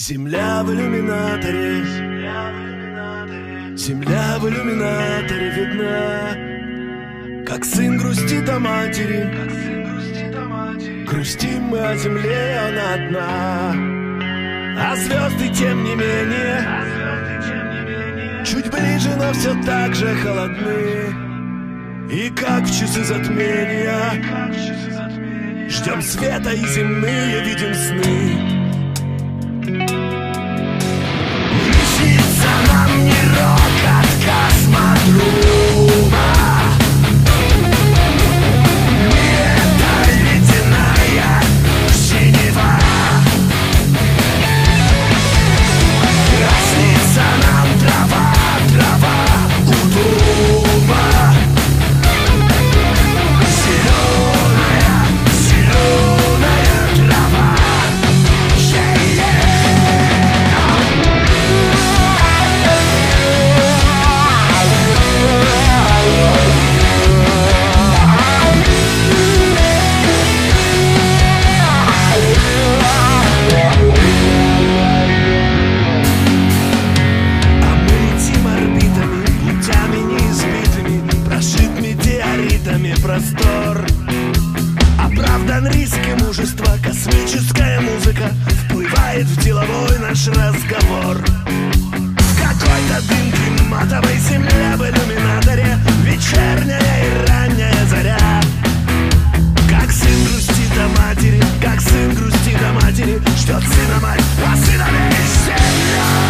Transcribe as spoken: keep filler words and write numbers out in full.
Земля в иллюминаторе, земля в иллюминаторе видна, как сын грустит о матери. Грустим мы о земле, она одна, а звезды тем не менее чуть ближе, но все так же холодны. И как в часы затмения ждем света и земные видим сны. Не снится нам ни рокот космодрума, ни эта ледяная синева. А снится нам трава, трава у дома, зеленая, зеленая трава. Простор оправдан риск и мужество. Космическая музыка вплывает в деловой наш разговор. В какой-то дымке матовой земля в иллюминаторе, вечерняя и ранняя заря. Как сын грустит о матери, как сын грустит о матери, ждет сына мать, а сына весь земля.